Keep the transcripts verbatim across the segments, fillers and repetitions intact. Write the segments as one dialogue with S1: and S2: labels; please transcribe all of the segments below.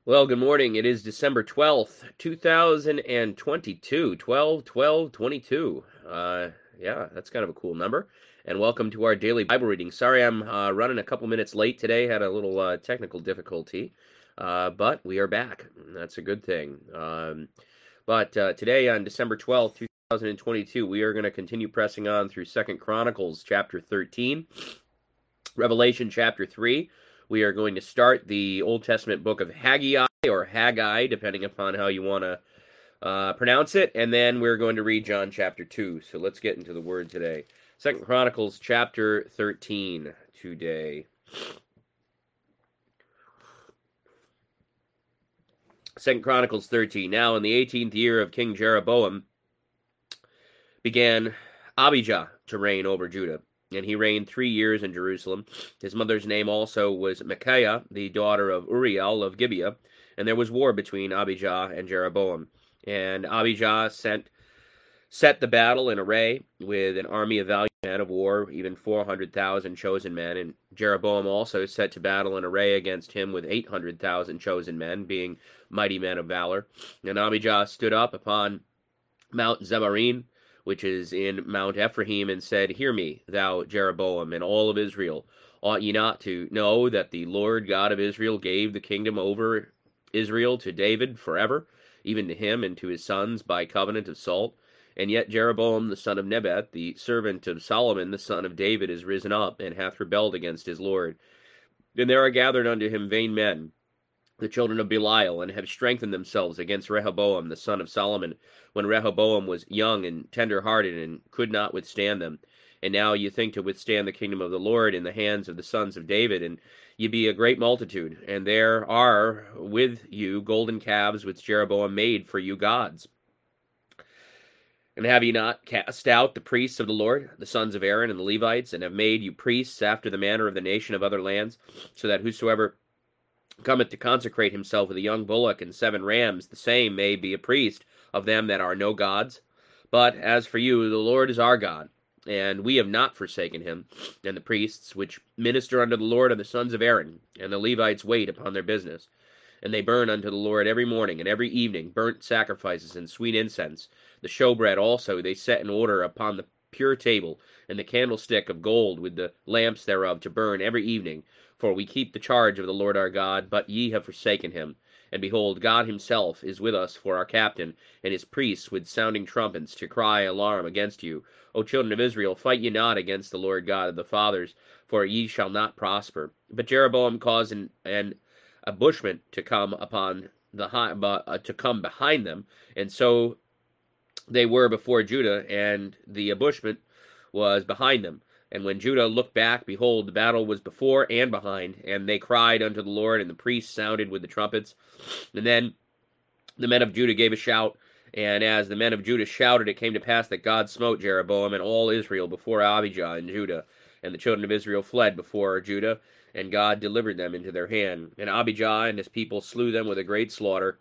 S1: Well, good morning. It is December twelfth, two thousand twenty-two. twelve, twelve, twenty-two. Uh, yeah, that's kind of a cool number. And welcome to our daily Bible reading. Sorry I'm uh, running a couple minutes late today. Had a little uh, technical difficulty. Uh, but we are back. That's a good thing. Um, but uh, today on December twelfth, two thousand twenty-two, we are going to continue pressing on through Second Chronicles chapter thirteen, Revelation chapter three. We are going to start the Old Testament book of Haggai, or Haggai, depending upon how you want to uh, pronounce it, and then we're going to read John chapter two. So let's get into the word today. Second Chronicles chapter thirteen today. Second Chronicles thirteen. Now in the eighteenth year of King Jeroboam began Abijah to reign over Judah. And he reigned three years in Jerusalem. His mother's name also was Micaiah, the daughter of Uriel of Gibeah. And there was war between Abijah and Jeroboam. And Abijah sent, set the battle in array with an army of valiant men of war, even four hundred thousand chosen men. And Jeroboam also set to battle in array against him with eight hundred thousand chosen men, being mighty men of valor. And Abijah stood up upon Mount Zebarim, which is in Mount Ephraim, and said, Hear me, thou Jeroboam, and all of Israel. Ought ye not to know that the Lord God of Israel gave the kingdom over Israel to David forever, even to him and to his sons by covenant of salt? And yet Jeroboam the son of Nebat, the servant of Solomon the son of David, is risen up, and hath rebelled against his Lord. And there are gathered unto him vain men, the children of Belial, and have strengthened themselves against Rehoboam the son of Solomon, when Rehoboam was young and tender-hearted, and could not withstand them. And now ye think to withstand the kingdom of the Lord in the hands of the sons of David, and ye be a great multitude, and there are with you golden calves which Jeroboam made for you gods. And have ye not cast out the priests of the Lord, the sons of Aaron and the Levites, and have made you priests after the manner of the nation of other lands, so that whosoever cometh to consecrate himself with a young bullock and seven rams, the same may be a priest of them that are no gods? But as for you, the Lord is our God, and we have not forsaken him. And the priests which minister unto the Lord are the sons of Aaron, and the Levites wait upon their business. And they burn unto the Lord every morning and every evening burnt sacrifices and sweet incense. The showbread also they set in order upon the pure table, and the candlestick of gold with the lamps thereof to burn every evening. For we keep the charge of the Lord our God, but ye have forsaken him. And behold, God himself is with us for our captain, and his priests with sounding trumpets to cry alarm against you. O children of Israel, fight ye not against the Lord God of the fathers, for ye shall not prosper. But Jeroboam caused an, an ambushment to come upon the uh, to come behind them, and so they were before Judah, and the ambushment was behind them. And when Judah looked back, behold, the battle was before and behind, and they cried unto the Lord, and the priests sounded with the trumpets. And then the men of Judah gave a shout, and as the men of Judah shouted, it came to pass that God smote Jeroboam and all Israel before Abijah and Judah. And the children of Israel fled before Judah, and God delivered them into their hand. And Abijah and his people slew them with a great slaughter.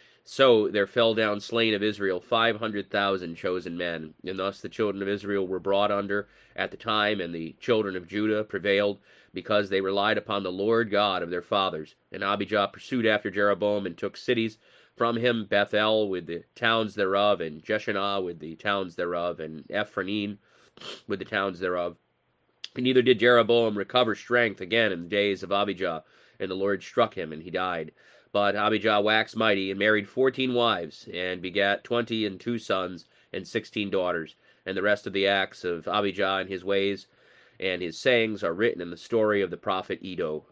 S1: So there fell down slain of Israel five hundred thousand chosen men. And thus the children of Israel were brought under at the time, and the children of Judah prevailed, because they relied upon the Lord God of their fathers. And Abijah pursued after Jeroboam, and took cities from him, Bethel with the towns thereof, and Jeshanah with the towns thereof, and Ephraim with the towns thereof. And neither did Jeroboam recover strength again in the days of Abijah, and the Lord struck him, and he died. But Abijah waxed mighty, and married fourteen wives, and begat twenty and two sons, and sixteen daughters. And the rest of the acts of Abijah and his ways and his sayings are written in the story of the prophet Iddo.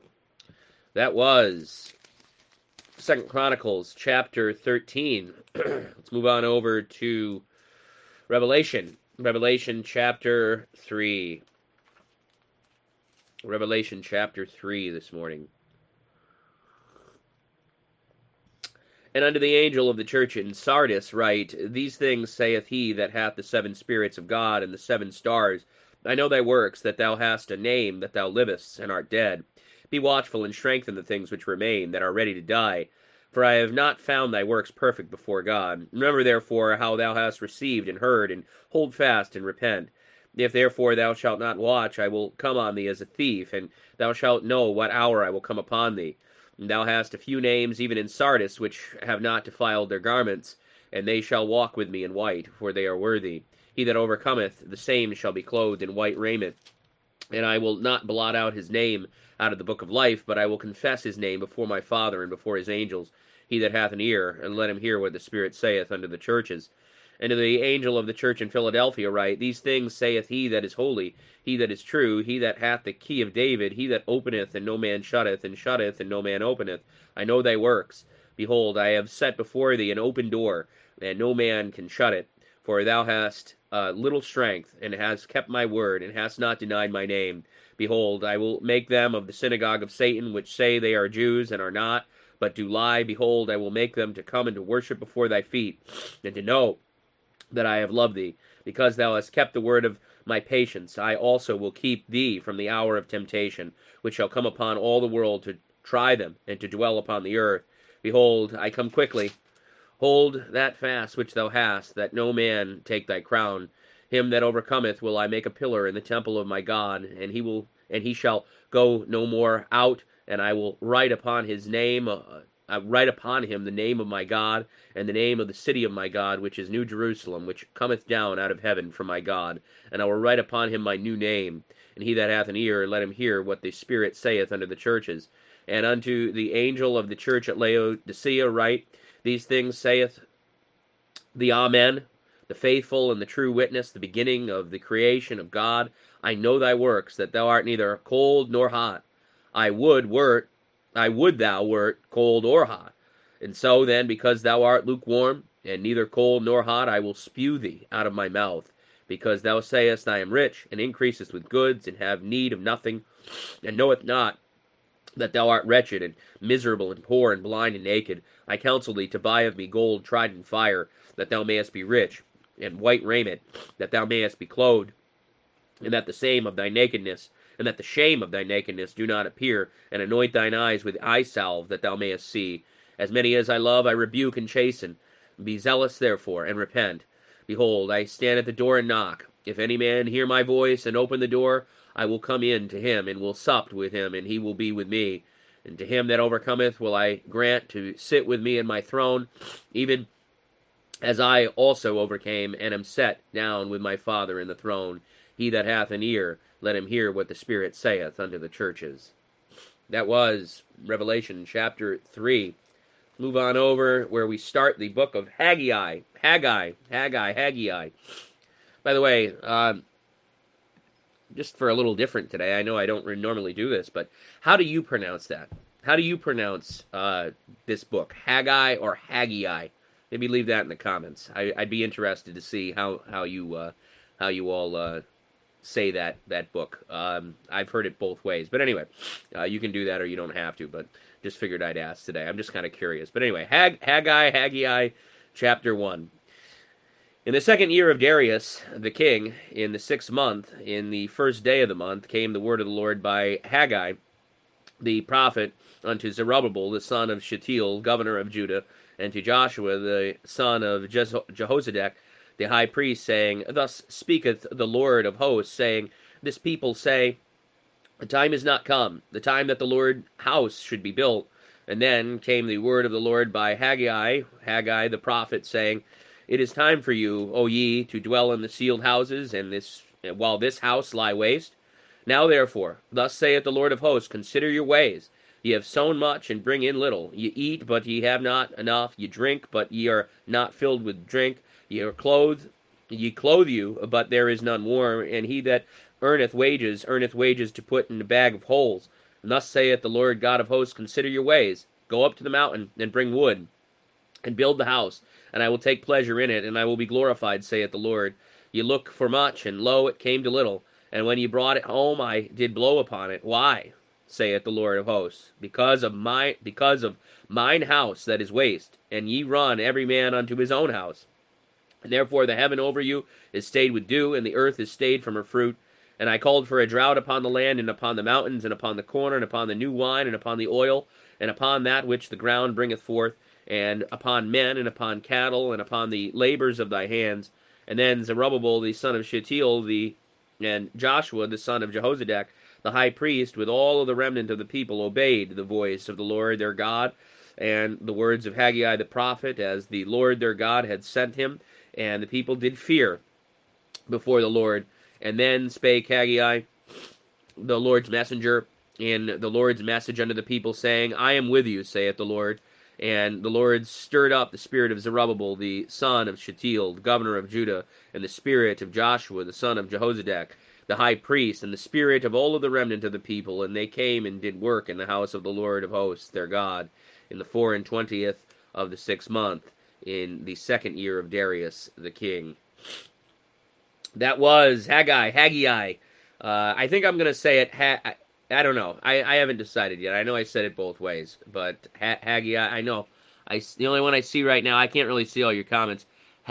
S1: That was Second Chronicles chapter thirteen. Let's move on over to Revelation. Revelation chapter three. Revelation chapter three this morning. And unto the angel of the church in Sardis write, These things saith he that hath the seven spirits of God and the seven stars. I know thy works, that thou hast a name, that thou livest, and art dead. Be watchful, and strengthen the things which remain, that are ready to die. For I have not found thy works perfect before God. Remember therefore how thou hast received and heard, and hold fast and repent. If therefore thou shalt not watch, I will come on thee as a thief, and thou shalt know what hour I will come upon thee. And thou hast a few names even in Sardis, which have not defiled their garments, and they shall walk with me in white, for they are worthy. He that overcometh, the same shall be clothed in white raiment. And I will not blot out his name out of the book of life, but I will confess his name before my Father and before his angels. He that hath an ear, and let him hear what the Spirit saith unto the churches. And to the angel of the church in Philadelphia write, These things saith he that is holy, he that is true, he that hath the key of David, he that openeth, and no man shutteth, and shutteth, and no man openeth. I know thy works. Behold, I have set before thee an open door, and no man can shut it. For thou hast uh, little strength, and hast kept my word, and hast not denied my name. Behold, I will make them of the synagogue of Satan, which say they are Jews, and are not, but do lie. Behold, I will make them to come and to worship before thy feet, and to know that I have loved thee. Because thou hast kept the word of my patience, I also will keep thee from the hour of temptation, which shall come upon all the world to try them, and to dwell upon the earth. Behold, I come quickly. Hold that fast which thou hast, that no man take thy crown. Him that overcometh will I make a pillar in the temple of my God, and he will, and he shall go no more out. And I will write upon his name, uh, I write upon him the name of my God, and the name of the city of my God, which is New Jerusalem, which cometh down out of heaven from my God. And I will write upon him my new name. And he that hath an ear, let him hear what the Spirit saith unto the churches. And unto the angel of the church at Laodicea write, These things saith the Amen, the faithful and the true witness, the beginning of the creation of God. I know thy works, that thou art neither cold nor hot. I would wert, I would thou wert cold or hot. And so then, because thou art lukewarm, and neither cold nor hot, I will spew thee out of my mouth. Because thou sayest, I am rich, and increasest with goods, and have need of nothing, and knoweth not that thou art wretched, and miserable, and poor, and blind, and naked. I counsel thee to buy of me gold tried in fire, that thou mayest be rich, and white raiment, that thou mayest be clothed, and that the same of thy nakedness, and that the shame of thy nakedness do not appear, and anoint thine eyes with eye salve, that thou mayest see. As many as I love, I rebuke and chasten. Be zealous therefore, and repent. Behold, I stand at the door and knock. If any man hear my voice, and open the door, I will come in to him, and will sup with him, and he will be with me. And to him that overcometh will I grant to sit with me in my throne, even as I also overcame, and am set down with my Father in the throne. He that hath an ear, let him hear what the Spirit saith unto the churches. That was Revelation chapter three. Move on over where we start the book of Haggai. Haggai, Haggai, Haggai. By the way, um, just for a little different today, I know I don't normally do this, but how do you pronounce that? How do you pronounce uh, this book? Haggai or Haggai? Maybe leave that in the comments. I, I'd be interested to see how how you uh, how you all uh, say that that book. Um, I've heard it both ways, but anyway, uh, you can do that or you don't have to. But just figured I'd ask today. I'm just kind of curious. But anyway, Hag, Haggai, Haggai, chapter one. In the second year of Darius the king, in the sixth month, in the first day of the month, came the word of the Lord by Haggai, the prophet, unto Zerubbabel, the son of Shealtiel, governor of Judah, and to Joshua, the son of Jehozadak, the high priest, saying, Thus speaketh the Lord of hosts, saying, This people say, The time is not come, the time that the Lord's house should be built. And then came the word of the Lord by Haggai, Haggai the prophet, saying, It is time for you, O ye, to dwell in the sealed houses, and this while this house lie waste. Now therefore, thus saith the Lord of hosts, Consider your ways. Ye have sown much, and bring in little. Ye eat, but ye have not enough. Ye drink, but ye are not filled with drink. Ye are clothed, ye clothe you, but there is none warm. And he that earneth wages, earneth wages to put in a bag of holes. And thus saith the Lord God of hosts, Consider your ways. Go up to the mountain, and bring wood, and build the house, and I will take pleasure in it, and I will be glorified, saith the Lord. Ye look for much, and lo, it came to little. And when ye brought it home, I did blow upon it. Why? Saith the Lord of hosts. Because of my because of mine house that is waste, and ye run every man unto his own house. And therefore the heaven over you is stayed with dew, and the earth is stayed from her fruit. And I called for a drought upon the land, and upon the mountains, and upon the corn, and upon the new wine, and upon the oil, and upon that which the ground bringeth forth, and upon men, and upon cattle, and upon the labors of thy hands. And then Zerubbabel the son of Shealtiel, the And Joshua, the son of Jehozadak, the high priest, with all of the remnant of the people, obeyed the voice of the Lord their God, and the words of Haggai the prophet, as the Lord their God had sent him. And the people did fear before the Lord. And then spake Haggai, the Lord's messenger, in the Lord's message unto the people, saying, I am with you, saith the Lord. And the Lord stirred up the spirit of Zerubbabel, the son of Shealtiel, the governor of Judah, and the spirit of Joshua, the son of Jehozadak, the high priest, and the spirit of all of the remnant of the people. And they came and did work in the house of the Lord of hosts, their God, in the four and twentieth of the sixth month, in the second year of Darius the king. That was Haggai, Haggai. Uh, I think I'm going to say it, ha- I, I don't know. I, I haven't decided yet. I know I said it both ways, but ha- Haggai, I know. I, the only one I see right now, I can't really see all your comments.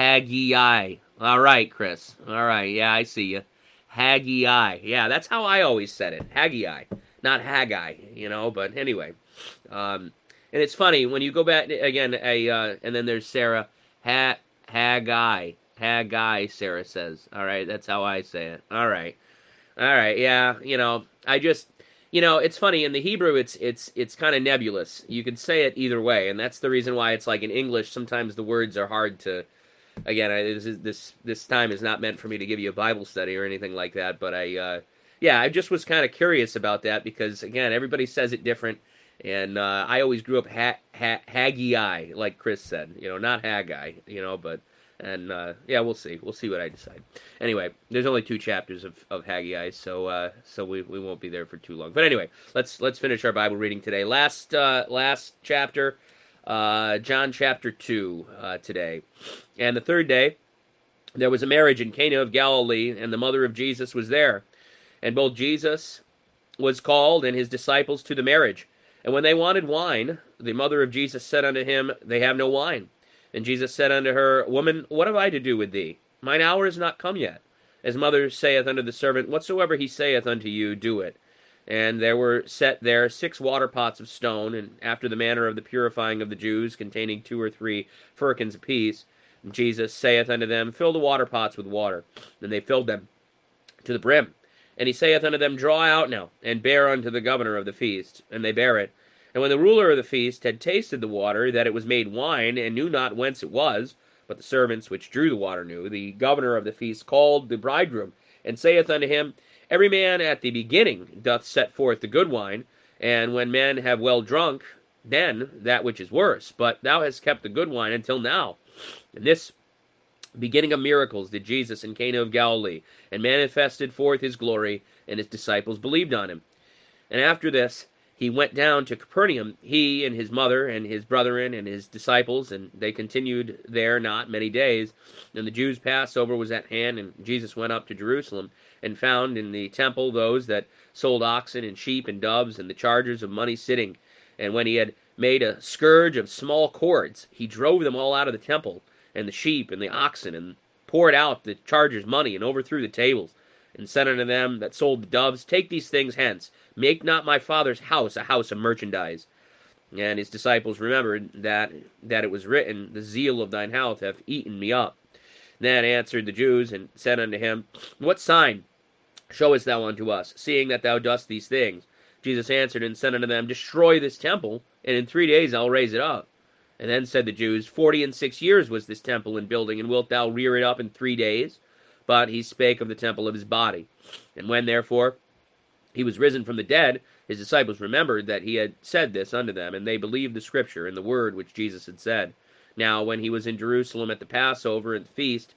S1: Haggai. All right, Chris. All right, yeah, I see you. Haggai. Yeah, that's how I always said it. Haggai, not Haggai, you know, but anyway. Um, and it's funny, when you go back, again, a, uh, and then there's Sarah, ha- Haggai. Haggai, Sarah says. All right, that's how I say it. All right. All right, yeah, you know, I just, you know, it's funny, in the Hebrew, it's it's it's kind of nebulous. You can say it either way, and that's the reason why it's like in English, sometimes the words are hard to, again, I, this, is, this this time is not meant for me to give you a Bible study or anything like that, but I, uh, yeah, I just was kind of curious about that, because, again, everybody says it different, and uh, I always grew up ha- ha- Haggai, like Chris said, you know, not Haggai, you know, but... And, uh, yeah, we'll see. We'll see what I decide. Anyway, there's only two chapters of, of Haggai, so uh, so we, we won't be there for too long. But anyway, let's let's finish our Bible reading today. Last uh, last chapter, uh, John chapter two uh, today. And the third day, there was a marriage in Cana of Galilee, and the mother of Jesus was there. And both Jesus was called and his disciples to the marriage. And when they wanted wine, the mother of Jesus said unto him, They have no wine. And Jesus said unto her, Woman, what have I to do with thee? Mine hour is not come yet. His mother saith unto the servant, Whatsoever he saith unto you, do it. And there were set there six water pots of stone, and after the manner of the purifying of the Jews, containing two or three firkins apiece. And Jesus saith unto them, Fill the water pots with water. And they filled them to the brim. And he saith unto them, Draw out now, and bear unto the governor of the feast. And they bare it. And when the ruler of the feast had tasted the water, that it was made wine, and knew not whence it was, but the servants which drew the water knew, the governor of the feast called the bridegroom, and saith unto him, Every man at the beginning doth set forth the good wine, and when men have well drunk, then that which is worse. But thou hast kept the good wine until now. And this beginning of miracles did Jesus in Cana of Galilee, and manifested forth his glory, and his disciples believed on him. And after this, he went down to Capernaum, he and his mother and his brethren and his disciples, and they continued there not many days. And the Jews' Passover was at hand, and Jesus went up to Jerusalem, and found in the temple those that sold oxen and sheep and doves, and the chargers of money sitting. And when he had made a scourge of small cords, he drove them all out of the temple, and the sheep and the oxen, and poured out the chargers' money, and overthrew the tables. And said unto them that sold the doves, Take these things hence, make not my Father's house a house of merchandise. And his disciples remembered that that it was written, The zeal of thine house hath eaten me up. Then answered the Jews, and said unto him, What sign showest thou unto us, seeing that thou dost these things? Jesus answered and said unto them, Destroy this temple, and in three days I'll raise it up. And then said the Jews, Forty and six years was this temple in building, and wilt thou rear it up in three days? But he spake of the temple of his body. And when, therefore, he was risen from the dead, his disciples remembered that he had said this unto them, and they believed the scripture and the word which Jesus had said. Now, when he was in Jerusalem at the Passover and the feast,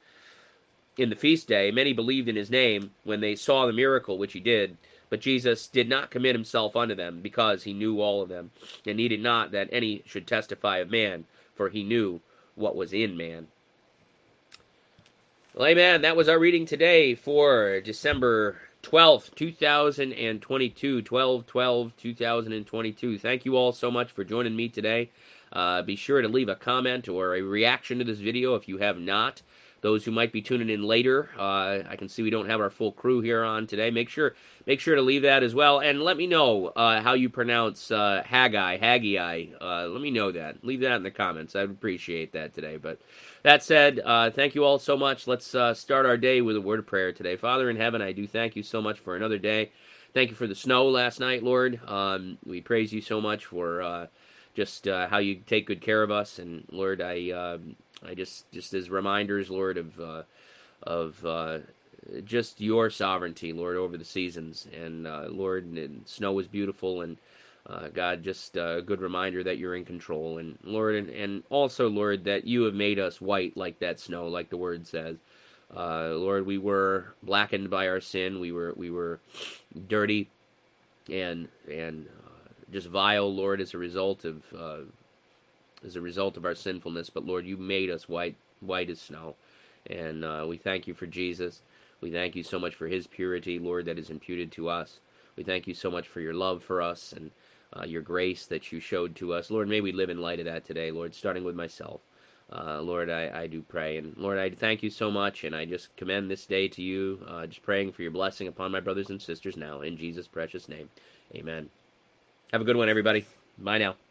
S1: in the feast day, many believed in his name when they saw the miracle which he did. But Jesus did not commit himself unto them, because he knew all of them, and needed not that any should testify of man, for he knew what was in man. Well, amen. That was our reading today for December twelfth, two thousand twenty-two, twelve twelve two thousand twenty-two. Thank you all so much for joining me today. Uh, be sure to leave a comment or a reaction to this video if you have not. those who might be tuning in later, uh, I can see we don't have our full crew here on today. Make sure make sure to leave that as well, and let me know uh, how you pronounce uh, Haggai, Haggai. Uh, let me know that. Leave that in the comments. I'd appreciate that today. But that said, uh, thank you all so much. Let's uh, start our day with a word of prayer today. Father in heaven, I do thank you so much for another day. Thank you for the snow last night, Lord. Um, we praise you so much for uh, just uh, how you take good care of us, and Lord, I. Uh, I just, just as reminders, Lord, of, uh, of uh, just your sovereignty, Lord, over the seasons. And uh, Lord, and snow is beautiful, and uh, God, just a good reminder that you're in control. And Lord, and, and also, Lord, that you have made us white like that snow, like the word says. Uh, Lord, we were blackened by our sin. We were, we were dirty and and uh, just vile, Lord, as a result of. Uh, as a result of our sinfulness, but Lord, you made us white, white as snow, and uh, we thank you for Jesus. We thank you so much for his purity, Lord, that is imputed to us. We thank you so much for your love for us and uh, your grace that you showed to us. Lord, may we live in light of that today, Lord, starting with myself. Uh, Lord, I, I do pray, and Lord, I thank you so much, and I just commend this day to you, uh, just praying for your blessing upon my brothers and sisters now, in Jesus' precious name. Amen. Have a good one, everybody. Bye now.